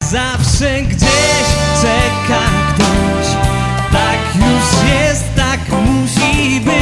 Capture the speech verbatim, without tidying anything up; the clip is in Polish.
Zawsze gdzieś czeka ktoś. Tak już jest, tak musi być.